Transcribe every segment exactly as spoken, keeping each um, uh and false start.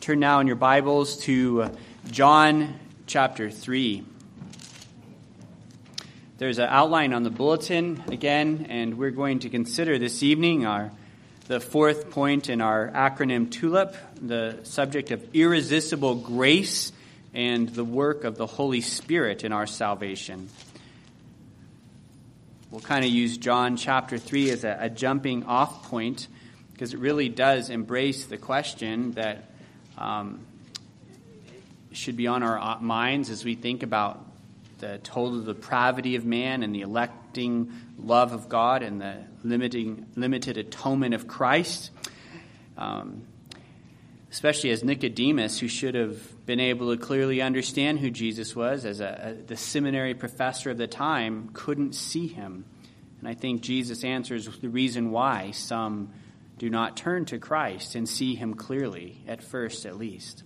Turn now in your Bibles to John chapter three. There's an outline on the bulletin again, and we're going to consider this evening our the fourth point in our acronym TULIP, the subject of irresistible grace and the work of the Holy Spirit in our salvation. We'll kind of use John chapter three as a, a jumping off point because it really does embrace the question that um, should be on our minds as we think about the total depravity of man and the electing love of God and the limiting, limited atonement of Christ. Um, especially as Nicodemus, who should have been able to clearly understand who Jesus was, as a, a, the seminary professor of the time, couldn't see him. And I think Jesus answers the reason why some do not turn to Christ and see him clearly, at first at least.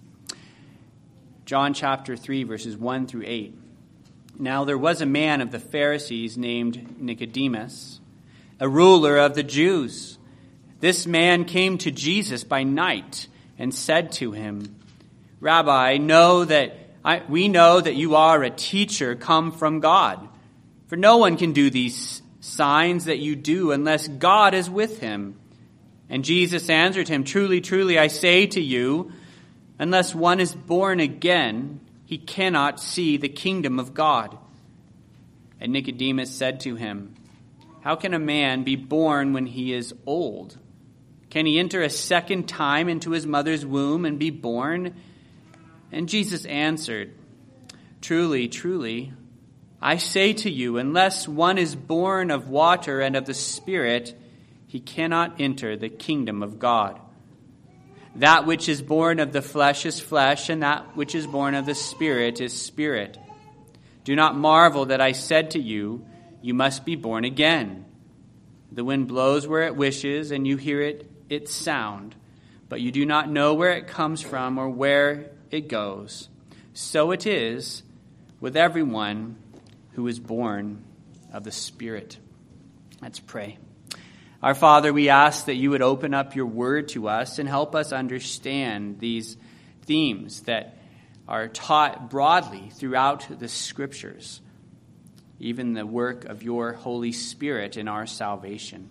John chapter three, verses one through eight. Now there was a man of the Pharisees named Nicodemus, a ruler of the Jews. This man came to Jesus by night and said to him, Rabbi, know that I, we know that you are a teacher come from God. For no one can do these signs that you do unless God is with him. And Jesus answered him, Truly, truly, I say to you, unless one is born again, he cannot see the kingdom of God. And Nicodemus said to him, How can a man be born when he is old? Can he enter a second time into his mother's womb and be born? And Jesus answered, Truly, truly, I say to you, unless one is born of water and of the Spirit, he cannot enter the kingdom of God. That which is born of the flesh is flesh, and that which is born of the Spirit is spirit. Do not marvel that I said to you, you must be born again. The wind blows where it wishes, and you hear it its sound, but you do not know where it comes from or where it goes. So it is with everyone who is born of the Spirit. Let's pray. Our Father, we ask that you would open up your word to us and help us understand these themes that are taught broadly throughout the Scriptures, even the work of your Holy Spirit in our salvation.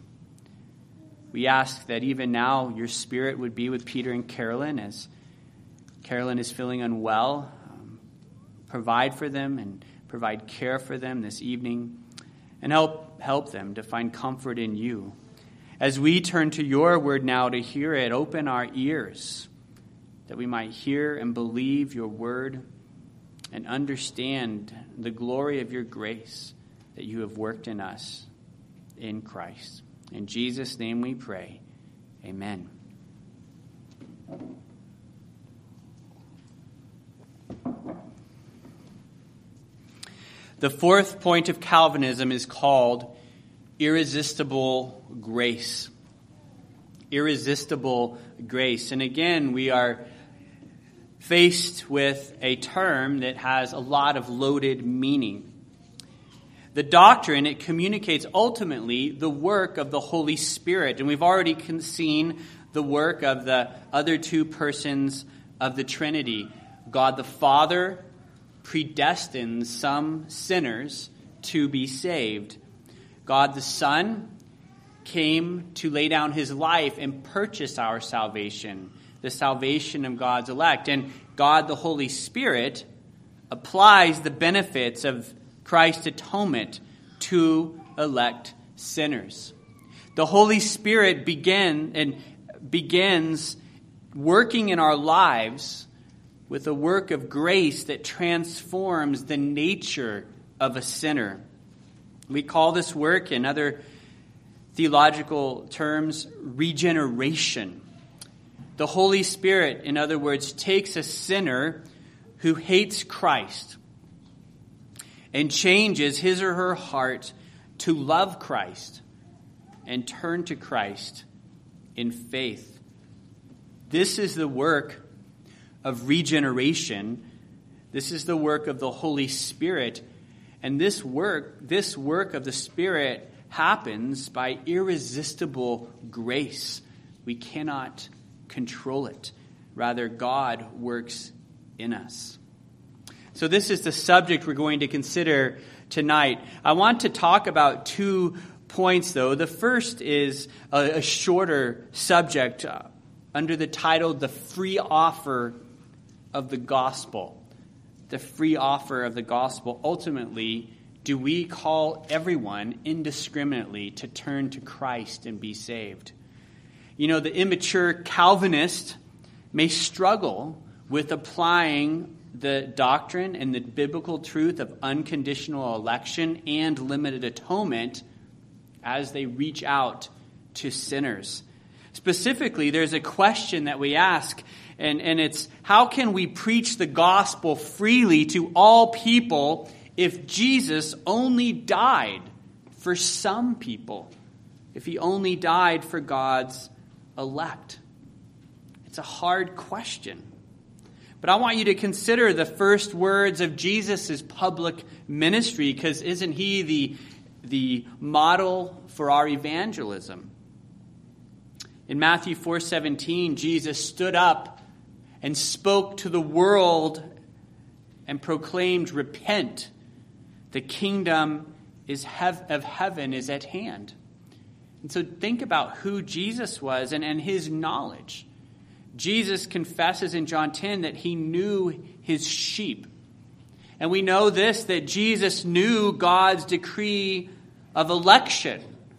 We ask that even now your Spirit would be with Peter and Carolyn as Carolyn is feeling unwell. Um, provide for them and provide care for them this evening, and help help them to find comfort in you. As we turn to your word now to hear it, open our ears that we might hear and believe your word and understand the glory of your grace that you have worked in us in Christ. In Jesus' name we pray. Amen. The fourth point of Calvinism is called irresistible grace. Irresistible grace. And again, we are faced with a term that has a lot of loaded meaning. The doctrine, it communicates ultimately the work of the Holy Spirit. And we've already seen the work of the other two persons of the Trinity. God the Father predestines some sinners to be saved. God the Son came to lay down his life and purchase our salvation, the salvation of God's elect. And God the Holy Spirit applies the benefits of Christ's atonement to elect sinners. The Holy Spirit begin and begins working in our lives with a work of grace that transforms the nature of a sinner. We call this work, in other theological terms, regeneration. The Holy Spirit, in other words, takes a sinner who hates Christ and changes his or her heart to love Christ and turn to Christ in faith. This is the work of regeneration. This is the work of the Holy Spirit. And this work, this work of the Spirit happens by irresistible grace. We cannot control it. Rather, God works in us. So this is the subject we're going to consider tonight. I want to talk about two points, though. The first is a, a shorter subject uh, under the title, The Free Offer of the Gospel. The free offer of the gospel. Ultimately, do we call everyone indiscriminately to turn to Christ and be saved? You know, the immature Calvinist may struggle with applying the doctrine and the biblical truth of unconditional election and limited atonement as they reach out to sinners. Specifically, there's a question that we ask, and, and it's, how can we preach the gospel freely to all people if Jesus only died for some people? If he only died for God's elect? It's a hard question. But I want you to consider the first words of Jesus' public ministry, because isn't he the, the model for our evangelism? In Matthew four seventeen, Jesus stood up and spoke to the world and proclaimed, "Repent, the kingdom is hev- of heaven is at hand." And so think about who Jesus was and, and his knowledge. Jesus confesses in John ten that he knew his sheep. And we know this, that Jesus knew God's decree of election.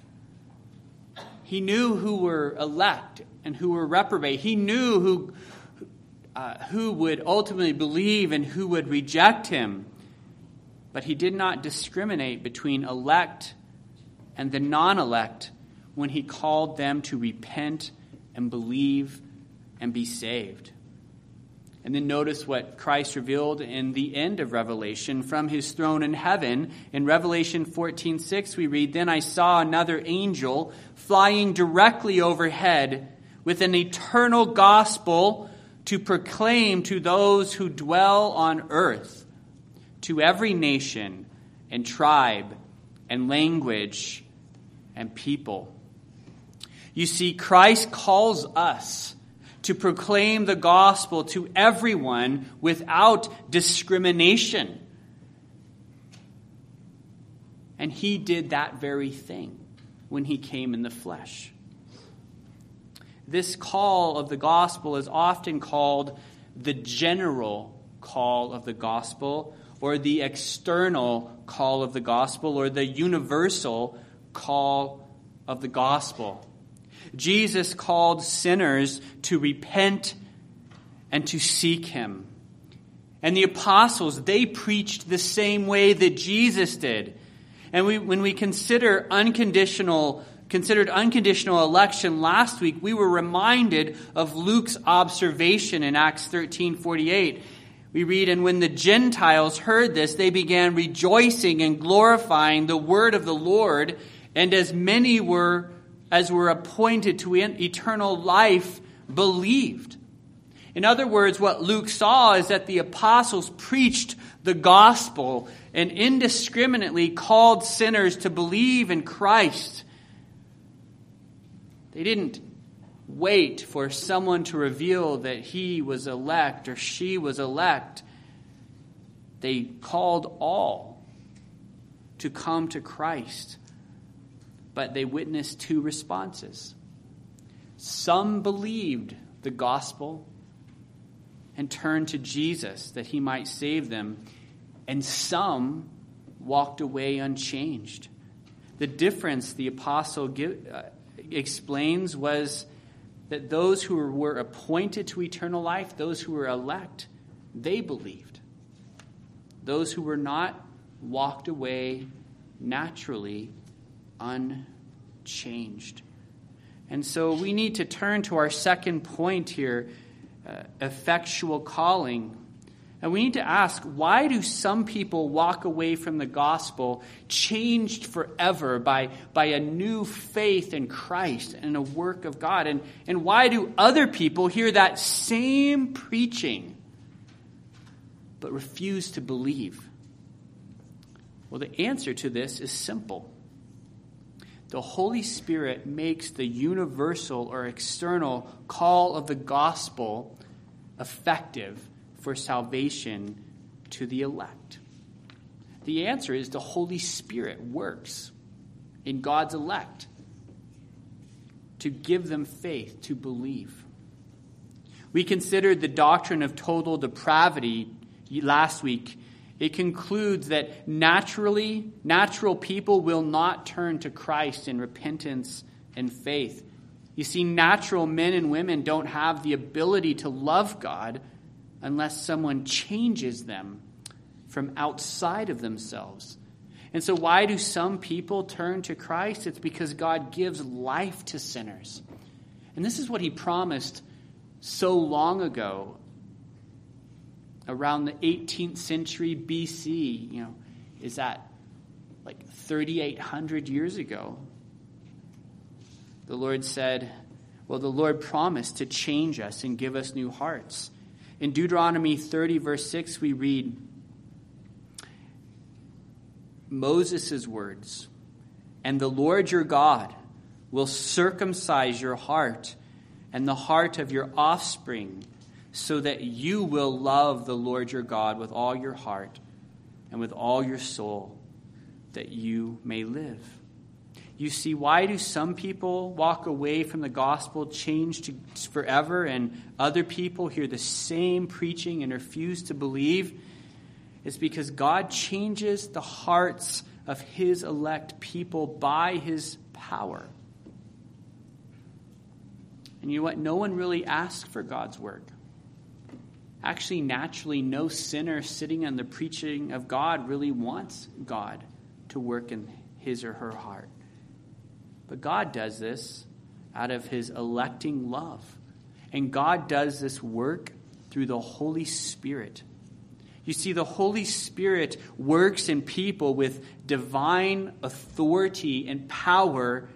He knew who were elect and who were reprobate. He knew who, uh, who would ultimately believe and who would reject him. But he did not discriminate between elect and the non-elect when he called them to repent and believe and be saved. And then notice what Christ revealed in the end of Revelation from his throne in heaven. In Revelation fourteen six, we read, "Then I saw another angel flying directly overhead with an eternal gospel to proclaim to those who dwell on earth, to every nation and tribe and language and people." You see, Christ calls us to proclaim the gospel to everyone without discrimination. And he did that very thing when he came in the flesh. This call of the gospel is often called the general call of the gospel, or the external call of the gospel, or the universal call of the gospel. Jesus called sinners to repent and to seek him. And the apostles, they preached the same way that Jesus did. And we, when we consider unconditional, considered unconditional election last week, we were reminded of Luke's observation in Acts thirteen forty-eight. We read, "And when the Gentiles heard this, they began rejoicing and glorifying the word of the Lord, and as many were as were appointed to eternal life believed." In other words, what Luke saw is that the apostles preached the gospel and indiscriminately called sinners to believe in Christ. They didn't wait for someone to reveal that he was elect or she was elect. They called all to come to Christ. But they witnessed two responses. Some believed the gospel and turned to Jesus that he might save them, and some walked away unchanged. The difference the apostle give, uh, explains was that those who were, were appointed to eternal life, those who were elect, they believed. Those who were not walked away naturally unchanged. And so we need to turn to our second point here, uh, effectual calling. And we need to ask, why do some people walk away from the gospel changed forever by, by a new faith in Christ and a work of God? And, and why do other people hear that same preaching but refuse to believe? Well, the answer to this is simple. The Holy Spirit makes the universal or external call of the gospel effective for salvation to the elect? The answer is the Holy Spirit works in God's elect to give them faith, to believe. We considered the doctrine of total depravity last week. It concludes that naturally, natural people will not turn to Christ in repentance and faith. You see, natural men and women don't have the ability to love God unless someone changes them from outside of themselves. And so why do some people turn to Christ? It's because God gives life to sinners. And this is what he promised so long ago, around the eighteenth century B C. You know, is that like thirty-eight hundred years ago? The Lord said, well, the Lord promised to change us and give us new hearts. In Deuteronomy thirty, verse six, we read Moses' words, "And the Lord your God will circumcise your heart and the heart of your offspring, so that you will love the Lord your God with all your heart and with all your soul, that you may live." You see, why do some people walk away from the gospel changed to forever, and other people hear the same preaching and refuse to believe? It's because God changes the hearts of his elect people by his power. And you know what? No one really asks for God's work. Actually, naturally, no sinner sitting on the preaching of God really wants God to work in his or her heart. But God does this out of his electing love. And God does this work through the Holy Spirit. You see, the Holy Spirit works in people with divine authority and power,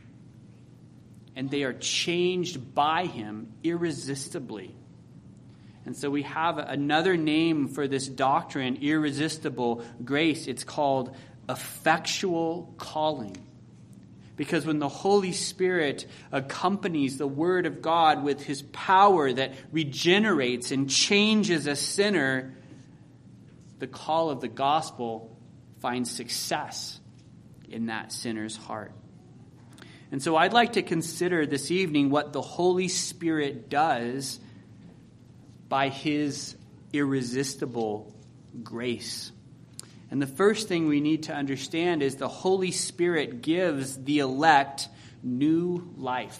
and they are changed by him irresistibly. And so we have another name for this doctrine, irresistible grace. It's called effectual calling. Because when the Holy Spirit accompanies the Word of God with his power that regenerates and changes a sinner, the call of the gospel finds success in that sinner's heart. And so I'd like to consider this evening what the Holy Spirit does by his irresistible grace. And the first thing we need to understand is the Holy Spirit gives the elect new life.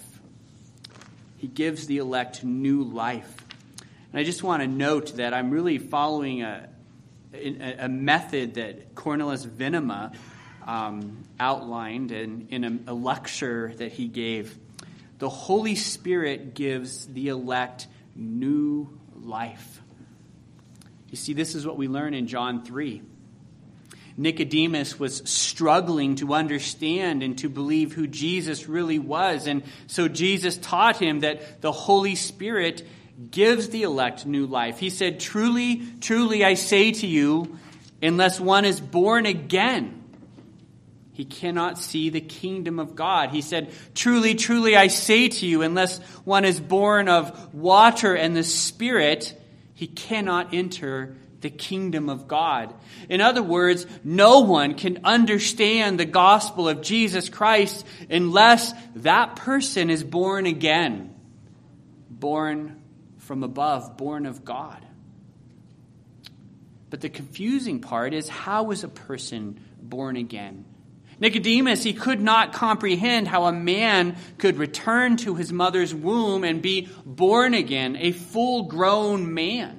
He gives the elect new life. And I just want to note that I'm really following a, a, a method that Cornelius Venema um, outlined in, in a, a lecture that he gave. The Holy Spirit gives the elect new life. You see, this is what we learn in John three. Nicodemus was struggling to understand and to believe who Jesus really was. And so Jesus taught him that the Holy Spirit gives the elect new life. He said, "Truly, truly, I say to you, unless one is born again, he cannot see the kingdom of God." He said, "Truly, truly, I say to you, unless one is born of water and the Spirit, he cannot enter the kingdom of God." In other words, no one can understand the gospel of Jesus Christ unless that person is born again, born from above, born of God. But the confusing part is, how is a person born again? Nicodemus, he could not comprehend how a man could return to his mother's womb and be born again, a full-grown man.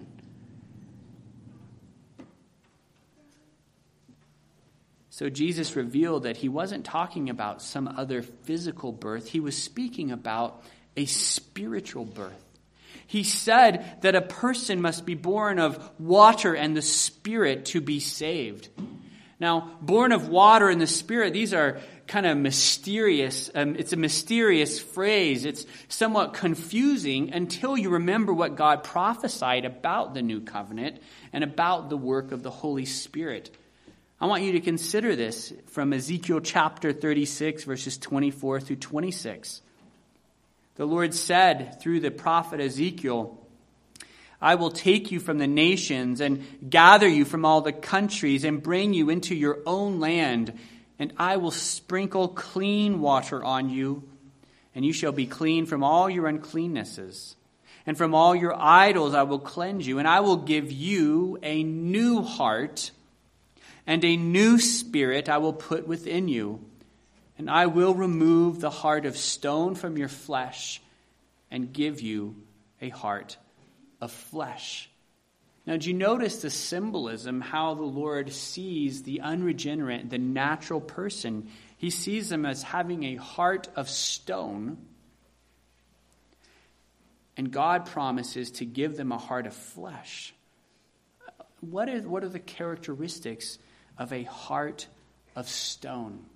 So Jesus revealed that he wasn't talking about some other physical birth. He was speaking about a spiritual birth. He said that a person must be born of water and the Spirit to be saved. Now, born of water and the Spirit, these are kind of mysterious. Um, it's a mysterious phrase. It's somewhat confusing until you remember what God prophesied about the new covenant and about the work of the Holy Spirit. I want you to consider this from Ezekiel chapter thirty-six, verses twenty-four through twenty-six. The Lord said through the prophet Ezekiel, I will take you from the nations and gather you from all the countries and bring you into your own land, and I will sprinkle clean water on you, and you shall be clean from all your uncleannesses. And from all your idols I will cleanse you, and I will give you a new heart, and a new spirit I will put within you. And I will remove the heart of stone from your flesh and give you a heart of flesh. Now, do you notice the symbolism, how the Lord sees the unregenerate, the natural person? He sees them as having a heart of stone. And God promises to give them a heart of flesh. What are, what are the characteristics of a heart of stone?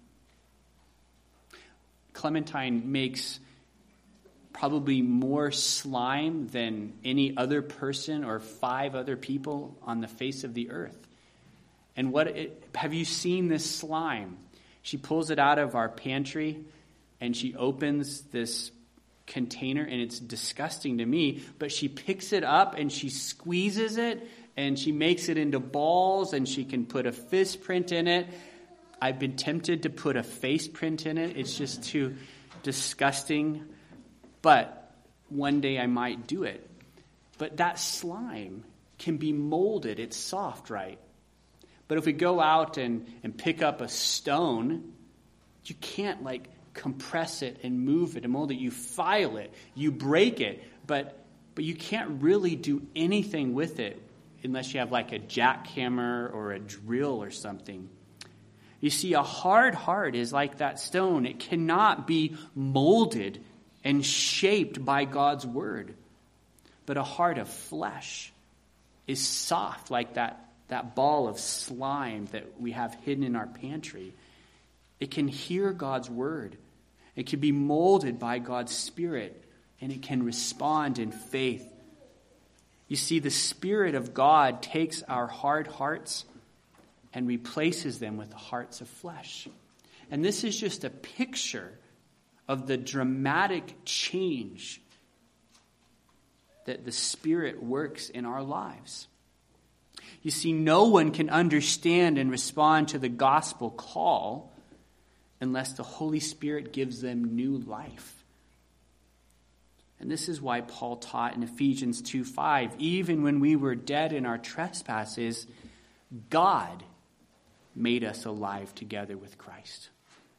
Clementine makes probably more slime than any other person or five other people on the face of the earth. And what it, have you seen this slime? She pulls it out of our pantry and she opens this container, and it's disgusting to me, but she picks it up and she squeezes it and she makes it into balls, and she can put a fist print in it. I've been tempted to put a face print in it. It's just too disgusting, but one day I might do it. But that slime can be molded. It's soft, right? But if we go out and, and pick up a stone, you can't like compress it and move it and mold it. You file it, you break it, but but you can't really do anything with it unless you have like a jackhammer or a drill or something. You see, a hard heart is like that stone. It cannot be molded and shaped by God's word. But a heart of flesh is soft like that, that ball of slime that we have hidden in our pantry. It can hear God's word. It can be molded by God's Spirit, and it can respond in faith. You see, the Spirit of God takes our hard hearts and replaces them with hearts of flesh. And this is just a picture of the dramatic change that the Spirit works in our lives. You see, no one can understand and respond to the gospel call unless the Holy Spirit gives them new life. And this is why Paul taught in Ephesians two five, even when we were dead in our trespasses, God made us alive together with Christ.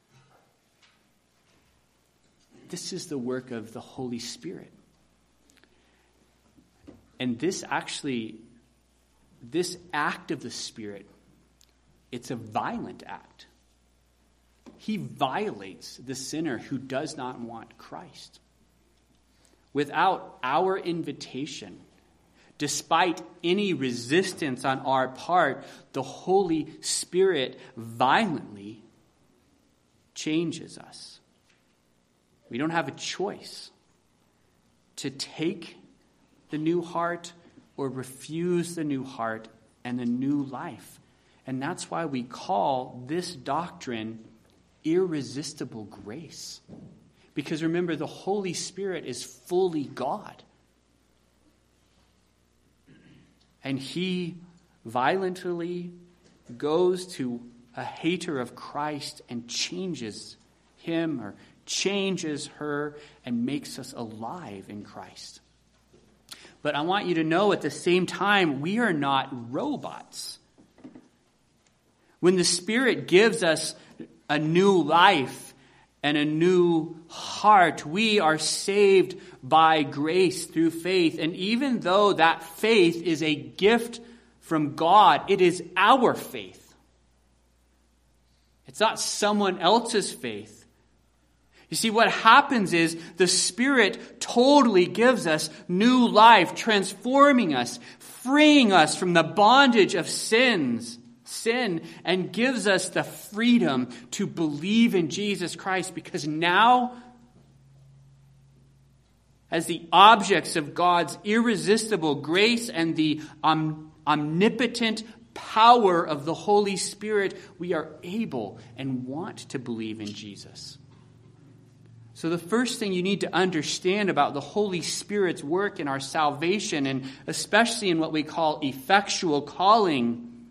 This is the work of the Holy Spirit. And this actually, this act of the Spirit, it's a violent act. He violates the sinner who does not want Christ. Without our invitation, despite any resistance on our part, the Holy Spirit violently changes us. We don't have a choice to take the new heart or refuse the new heart and the new life. And that's why we call this doctrine irresistible grace. Because remember, the Holy Spirit is fully God. And he violently goes to a hater of Christ and changes him or changes her and makes us alive in Christ. But I want you to know at the same time, we are not robots. When the Spirit gives us a new life and a new heart, we are saved by grace through faith. And even though that faith is a gift from God, it is our faith. It's not someone else's faith. You see, what happens is the Spirit totally gives us new life, transforming us, freeing us from the bondage of sins, sin, and gives us the freedom to believe in Jesus Christ, because now, as the objects of God's irresistible grace and the om- omnipotent power of the Holy Spirit, we are able and want to believe in Jesus. So the first thing you need to understand about the Holy Spirit's work in our salvation, and especially in what we call effectual calling,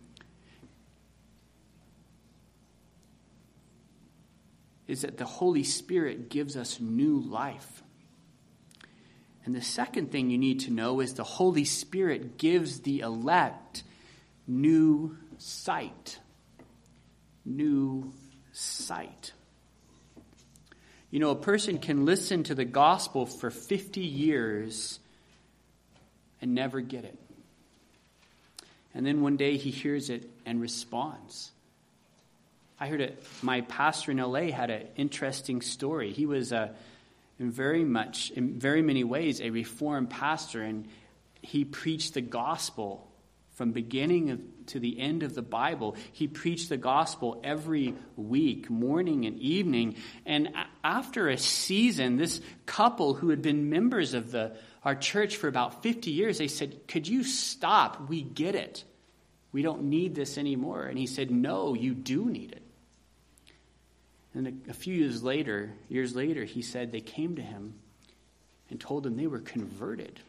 is that the Holy Spirit gives us new life. And the second thing you need to know is the Holy Spirit gives the elect new sight. New sight. You know, a person can listen to the gospel for fifty years and never get it. And then one day he hears it and responds. I heard it. My pastor in L A had an interesting story. He was a, in very much, in very many ways, a Reformed pastor, and he preached the gospel from beginning of, to the end of the Bible. He preached the gospel every week, morning and evening. And a- after a season, this couple who had been members of the our church for about fifty years, they said, "Could you stop? We get it. We don't need this anymore." And he said, "No, you do need it." And a, a few years later, years later, he said they came to him and told him they were converted.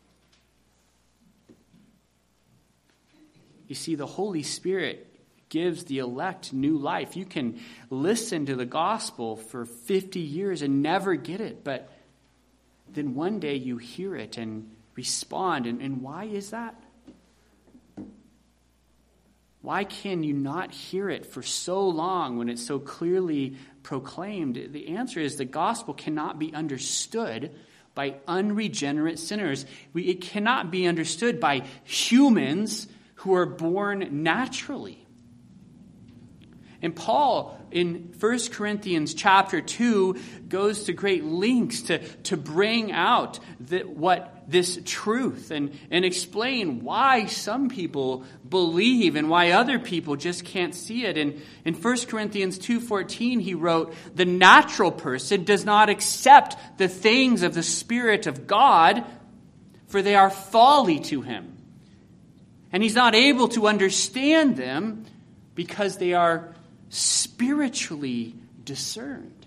You see, the Holy Spirit gives the elect new life. You can listen to the gospel for fifty years and never get it, but then one day you hear it and respond. And, and why is that? Why can you not hear it for so long when it's so clearly proclaimed? The answer is the gospel cannot be understood by unregenerate sinners. We, it cannot be understood by humans who are born naturally. And Paul, in First Corinthians chapter two, goes to great lengths to, to bring out the, what this truth and, and explain why some people believe and why other people just can't see it. And in First Corinthians two fourteen, he wrote, "The natural person does not accept the things of the Spirit of God, for they are folly to him. And he's not able to understand them because they are spiritually discerned."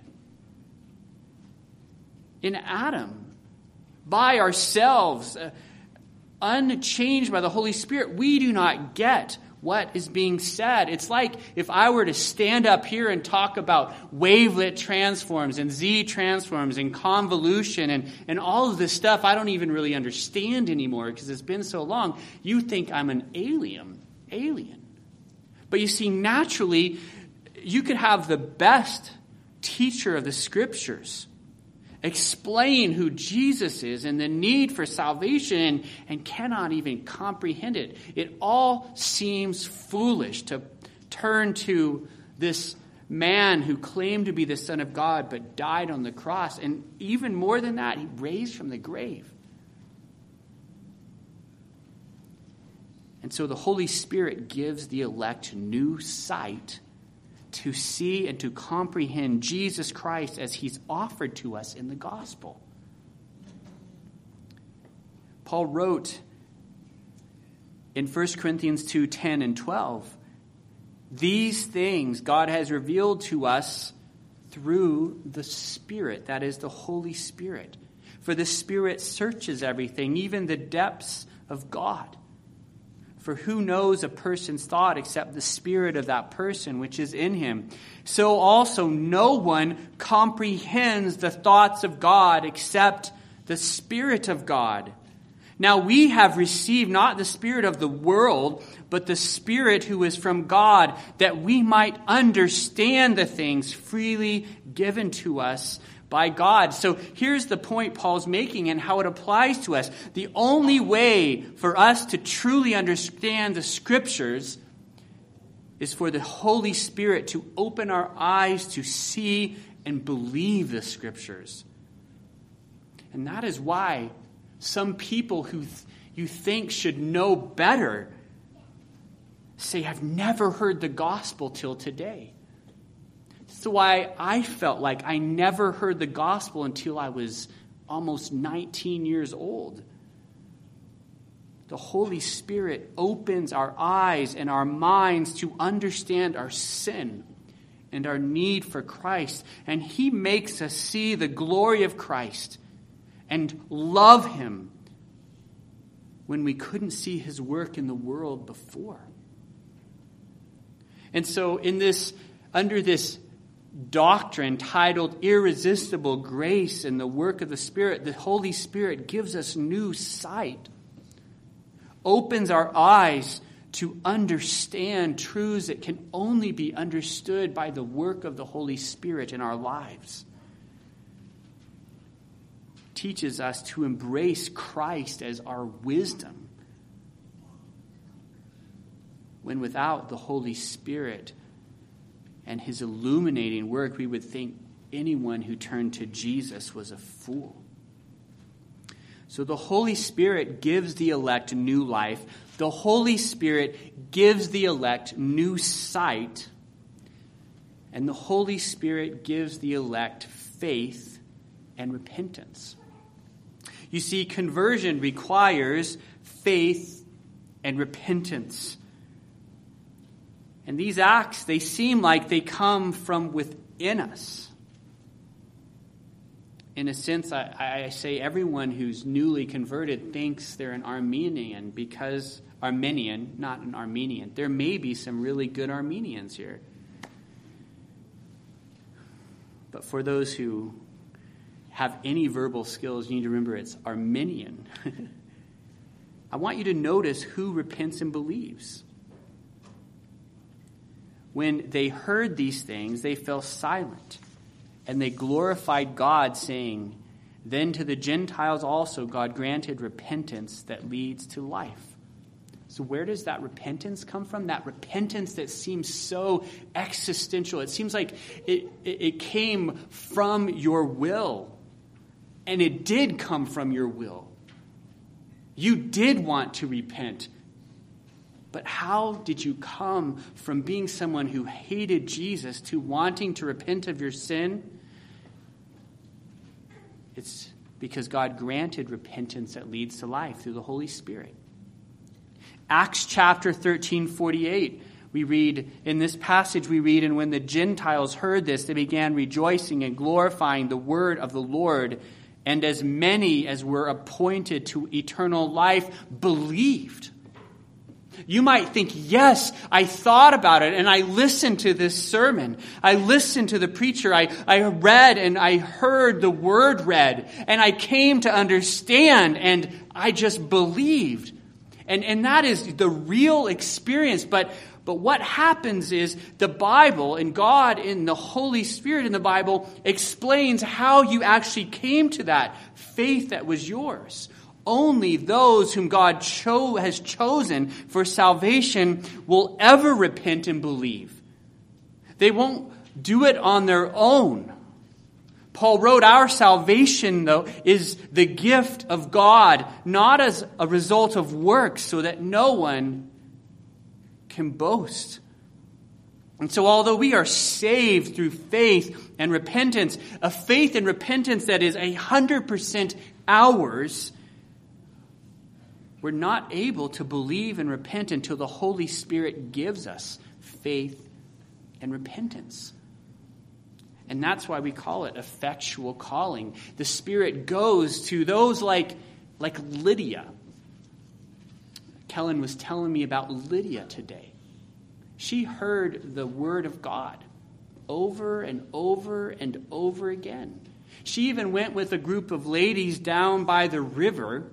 In Adam, by ourselves, uh, unchanged by the Holy Spirit, we do not get what is being said. It's like if I were to stand up here and talk about wavelet transforms and Z transforms and convolution and, and all of this stuff I don't even really understand anymore because it's been so long. You think I'm an alien, alien. But you see, naturally, you could have the best teacher of the Scriptures explain who Jesus is and the need for salvation and, and cannot even comprehend it. It all seems foolish to turn to this man who claimed to be the Son of God but died on the cross. And even more than that, he raised from the grave. And so the Holy Spirit gives the elect new sight to see and to comprehend Jesus Christ as he's offered to us in the gospel. Paul wrote in First Corinthians two ten and twelve, "These things God has revealed to us through the Spirit," that is the Holy Spirit. "For the Spirit searches everything, even the depths of God. For who knows a person's thought except the spirit of that person which is in him? So also no one comprehends the thoughts of God except the Spirit of God. Now we have received not the spirit of the world, but the Spirit who is from God, that we might understand the things freely given to us by God." So here's the point Paul's making and how it applies to us. The only way for us to truly understand the Scriptures is for the Holy Spirit to open our eyes to see and believe the Scriptures. And that is why some people who th- you think should know better say, "I've never heard the gospel till today." That's why I felt like I never heard the gospel until I was almost nineteen years old. The Holy Spirit opens our eyes and our minds to understand our sin and our need for Christ. And he makes us see the glory of Christ and love him when we couldn't see his work in the world before. And so in this, under this doctrine titled Irresistible Grace and the Work of the Spirit, the Holy Spirit gives us new sight, opens our eyes to understand truths that can only be understood by the work of the Holy Spirit in our lives. Teaches us to embrace Christ as our wisdom, when without the Holy Spirit and his illuminating work, we would think anyone who turned to Jesus was a fool. So the Holy Spirit gives the elect new life. The Holy Spirit gives the elect new sight. And the Holy Spirit gives the elect faith and repentance. You see, conversion requires faith and repentance. And these acts, they seem like they come from within us. In a sense, I, I say everyone who's newly converted thinks they're an Armenian because, Armenian, not an Armenian. There may be some really good Armenians here. But for those who have any verbal skills, you need to remember it's Armenian. I want you to notice who repents and believes. When they heard these things, they fell silent. And they glorified God, saying, "Then to the Gentiles also God granted repentance that leads to life." So where does that repentance come from? That repentance that seems so existential. It seems like it, it, it came from your will. And it did come from your will. You did want to repent. But how did you come from being someone who hated Jesus to wanting to repent of your sin? It's because God granted repentance that leads to life through the Holy Spirit. Acts chapter thirteen, forty-eight, we read, in this passage we read, "And when the Gentiles heard this, they began rejoicing and glorifying the word of the Lord. And as many as were appointed to eternal life believed." You might think, yes, I thought about it and I listened to this sermon. I listened to the preacher. I, I read and I heard the word read. And I came to understand and I just believed. And, and that is the real experience. But, but what happens is the Bible and God and the Holy Spirit in the Bible explains how you actually came to that faith that was yours. Only those whom God cho- has chosen for salvation will ever repent and believe. They won't do it on their own. Paul wrote, our salvation, though, is the gift of God, not as a result of works, so that no one can boast. And so although we are saved through faith and repentance, a faith and repentance that is one hundred percent ours, we're not able to believe and repent until the Holy Spirit gives us faith and repentance. And that's why we call it effectual calling. The Spirit goes to those like, like Lydia. Kellen was telling me about Lydia today. She heard the word of God over and over and over again. She even went with a group of ladies down by the river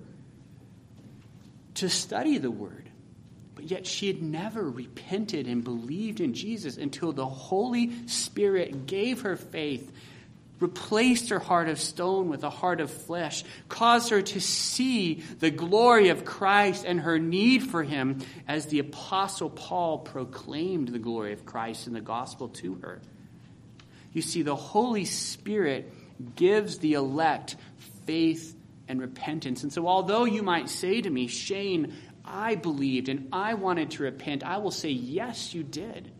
to study the word. But yet she had never repented and believed in Jesus until the Holy Spirit gave her faith, replaced her heart of stone with a heart of flesh, caused her to see the glory of Christ and her need for him as the Apostle Paul proclaimed the glory of Christ in the gospel to her. You see, the Holy Spirit gives the elect faith and repentance. And so although you might say to me, Shane, I believed and I wanted to repent, I will say, yes, you did.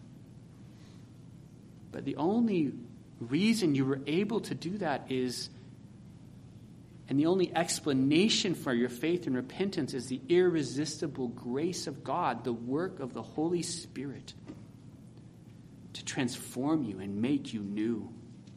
But the only reason you were able to do that is, and the only explanation for your faith and repentance is the irresistible grace of God, the work of the Holy Spirit. to transform you and make you new.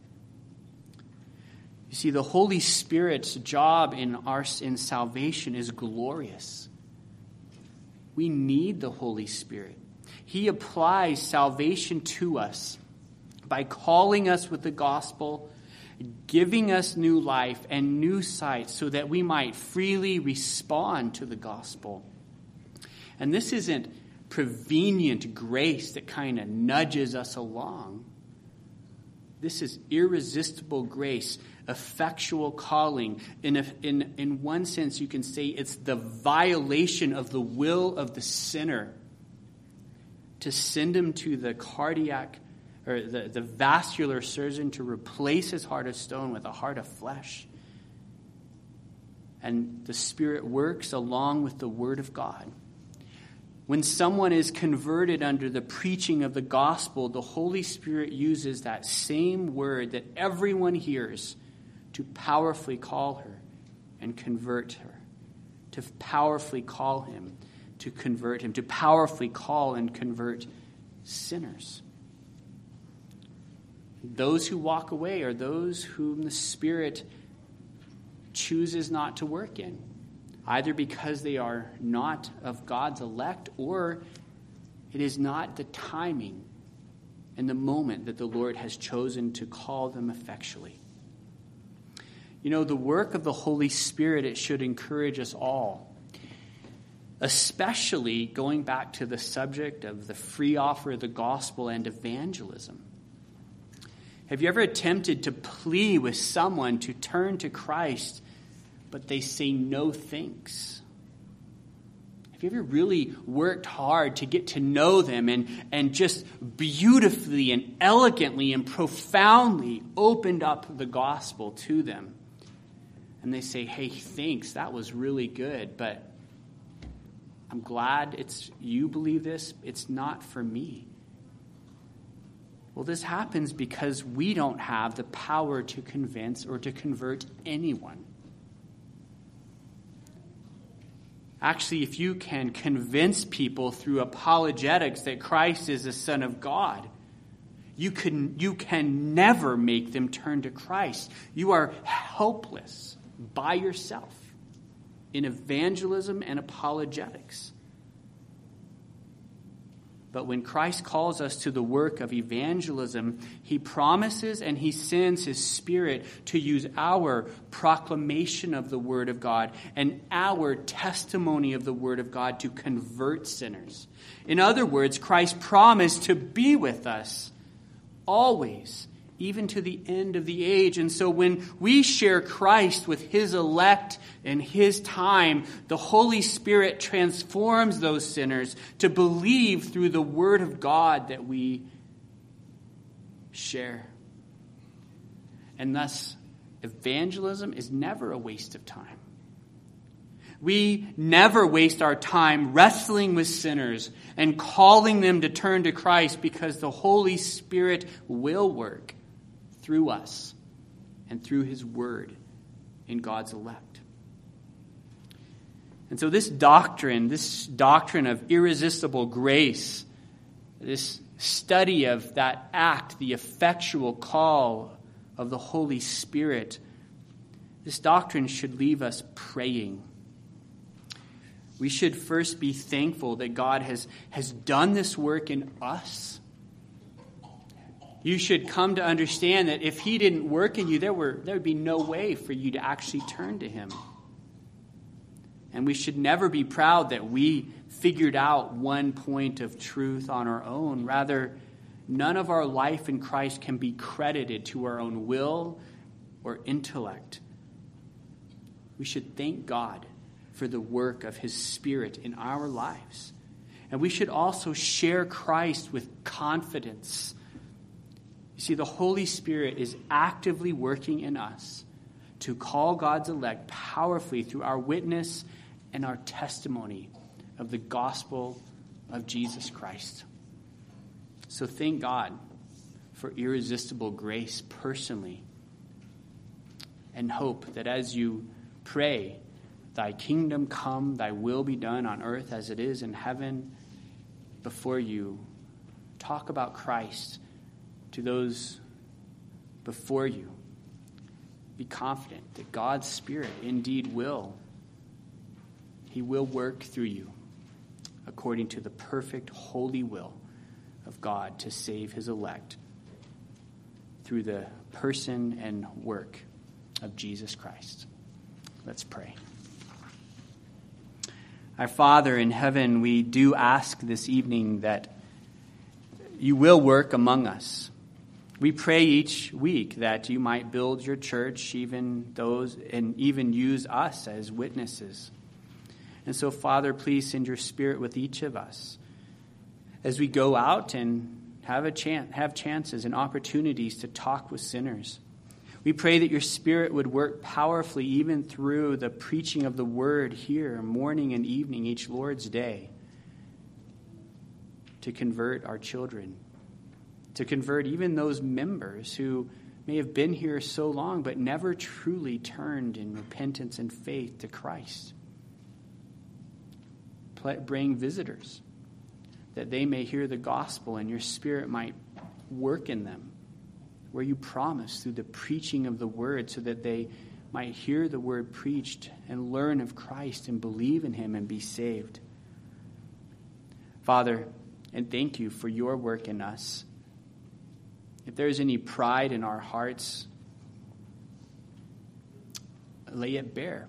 You see, the Holy Spirit's job in our in salvation is glorious. We need the Holy Spirit. He applies salvation to us by calling us with the gospel, giving us new life and new sight so that we might freely respond to the gospel. And this isn't prevenient grace that kind of nudges us along. This is irresistible grace, effectual calling. In, a, in, in one sense, you can say it's the violation of the will of the sinner to send him to the cardiac or the, the vascular surgeon to replace his heart of stone with a heart of flesh. And the Spirit works along with the Word of God. When someone is converted under the preaching of the gospel, the Holy Spirit uses that same word that everyone hears to powerfully call her and convert her, to powerfully call him, to convert him, to powerfully call and convert sinners. Those who walk away are those whom the Spirit chooses not to work in, either because they are not of God's elect or it is not the timing and the moment that the Lord has chosen to call them effectually. You know, the work of the Holy Spirit, it should encourage us all, especially going back to the subject of the free offer of the gospel and evangelism. Have you ever attempted to plead with someone to turn to Christ, but they say no thanks? Have you ever really worked hard to get to know them and, and just beautifully and elegantly and profoundly opened up the gospel to them? And they say, hey, thanks, that was really good, but I'm glad it's you believe this. It's not for me. Well, this happens because we don't have the power to convince or to convert anyone. Actually, if you can convince people through apologetics that Christ is the Son of God, you can, you can never make them turn to Christ. You are helpless by yourself in evangelism and apologetics. But when Christ calls us to the work of evangelism, he promises and he sends his Spirit to use our proclamation of the Word of God and our testimony of the Word of God to convert sinners. In other words, Christ promised to be with us always, even to the end of the age. And so when we share Christ with his elect in his time, the Holy Spirit transforms those sinners to believe through the Word of God that we share. And thus, evangelism is never a waste of time. We never waste our time wrestling with sinners and calling them to turn to Christ, because the Holy Spirit will work through us and through his word in God's elect. And so this doctrine, this doctrine of irresistible grace, this study of that act, the effectual call of the Holy Spirit, this doctrine should leave us praying. We should first be thankful that God has, has done this work in us. You should come to understand that if he didn't work in you, there were there would be no way for you to actually turn to him. And we should never be proud that we figured out one point of truth on our own. Rather, none of our life in Christ can be credited to our own will or intellect. We should thank God for the work of his Spirit in our lives. And we should also share Christ with confidence. You see, the Holy Spirit is actively working in us to call God's elect powerfully through our witness and our testimony of the gospel of Jesus Christ. So thank God for irresistible grace personally, and hope that as you pray, thy kingdom come, thy will be done on earth as it is in heaven, before you talk about Christ, to those before you. Be confident that God's Spirit indeed will. He will work through you according to the perfect, holy will of God to save his elect through the person and work of Jesus Christ. Let's pray. Our Father in heaven, we do ask this evening that you will work among us. We pray each week that you might build your church, even those, and even use us as witnesses. And so, Father, please send your Spirit with each of us as we go out and have a chance, have chances and opportunities to talk with sinners. We pray that your Spirit would work powerfully even through the preaching of the word here, morning and evening, each Lord's Day, to convert our children, to convert even those members who may have been here so long but never truly turned in repentance and faith to Christ. Bring visitors, that they may hear the gospel and your Spirit might work in them, where you promise through the preaching of the word, so that they might hear the word preached and learn of Christ and believe in him and be saved. Father, and thank you for your work in us. If there's any pride in our hearts, lay it bare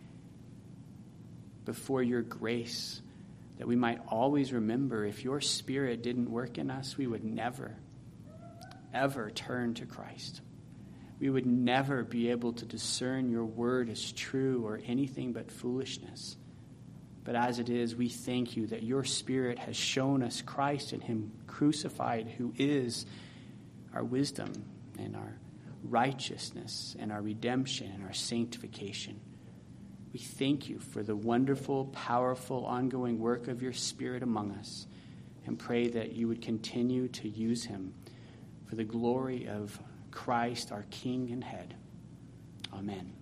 before your grace, that we might always remember if your Spirit didn't work in us, we would never, ever turn to Christ. We would never be able to discern your word as true or anything but foolishness. But as it is, we thank you that your Spirit has shown us Christ and him crucified, who is our wisdom and our righteousness and our redemption and our sanctification. We thank you for the wonderful, powerful, ongoing work of your Spirit among us, and pray that you would continue to use him for the glory of Christ, our King and Head. Amen.